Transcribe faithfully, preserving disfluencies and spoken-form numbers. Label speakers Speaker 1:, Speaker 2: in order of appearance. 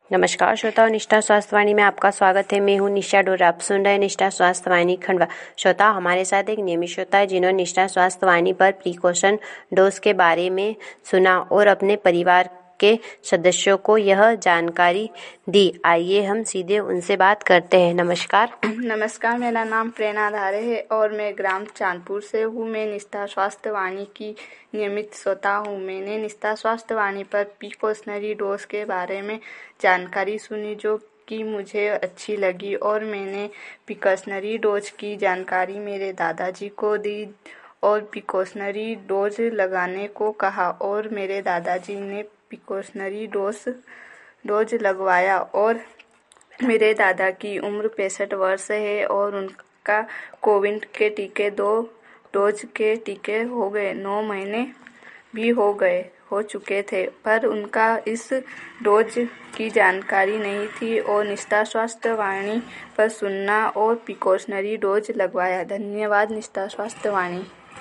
Speaker 1: नमस्कार श्रोताओं, निष्ठा स्वास्थ्य वाणी में आपका स्वागत है। मैं हूं निशा डोर। आप सुन रहे हैं निष्ठा स्वास्थ्य वाणी खंडवा। श्रोता, हमारे साथ एक नियमित श्रोता है जिन्होंने निष्ठा स्वास्थ्य वाणी पर प्रिकॉशन डोज के बारे में सुना और अपने परिवार के सदस्यों को यह जानकारी दी। आइए हम सीधे उनसे बात करते हैं। नमस्कार।
Speaker 2: नमस्कार, मेरा नाम प्रेरणा धारे है और मैं ग्राम चांदपुर से हूँ। मैं निष्ठा स्वास्थ्य वाणी की नियमित श्रोता हूँ। मैंने निष्ठा स्वास्थ्य वाणी पर प्रिकॉशनरी डोज के बारे में जानकारी सुनी जो कि मुझे अच्छी लगी और मैंने प्रिकॉशनरी डोज की जानकारी मेरे दादाजी को दी और प्रिकॉशनरी डोज लगाने को कहा और मेरे दादाजी ने प्रिकॉशनरी डोज डोज लगवाया और मेरे दादा की उम्र पैंसठ वर्ष है और उनका कोविड के टीके दो डोज के टीके हो गए नौ महीने भी हो गए हो चुके थे, पर उनका इस डोज की जानकारी नहीं थी और निष्ठा स्वास्थ्य वाणी पर सुनना और प्रिकॉशनरी डोज लगवाया। धन्यवाद निष्ठा स्वास्थ्य वाणी।